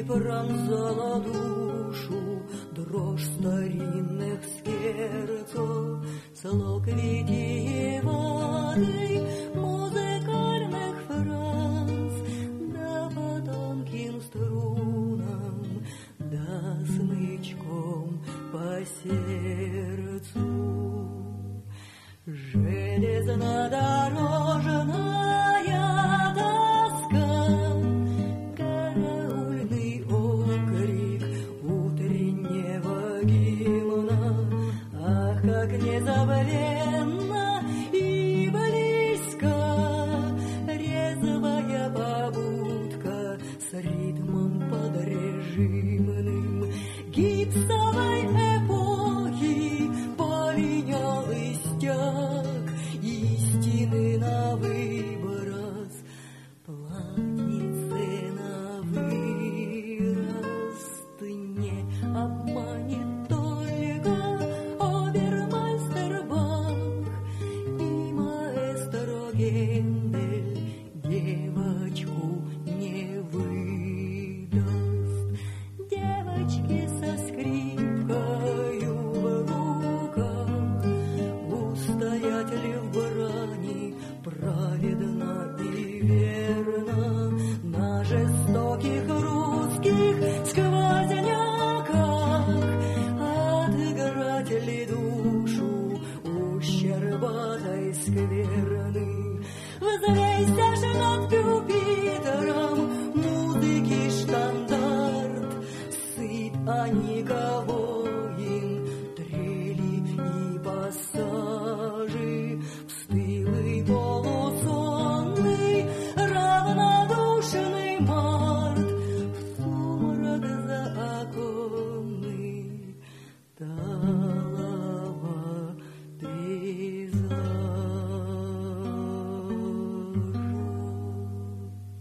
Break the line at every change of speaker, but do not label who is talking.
и пронзала душу дрожь старинных скерцов, слог витиеватый музыкальных фраз, да по тонким струнам, да смычком по сердцу. Железнодорожная тоска, караульный окрик утреннего гимна, ах, как незабвенно и близко резвая побудка с ритмом подрежимным.